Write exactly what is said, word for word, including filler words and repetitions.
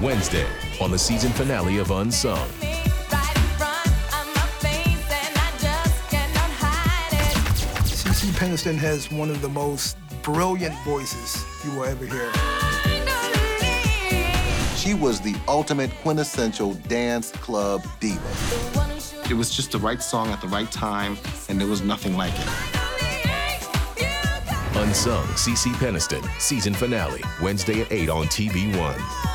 Wednesday on the season finale of Unsung. CeCe Peniston has one of the most brilliant voices you will ever hear. She was the ultimate quintessential dance club diva. It was just the right song at the right time, and there was nothing like it. Unsung, CeCe Peniston, season finale, Wednesday at eight on T V one.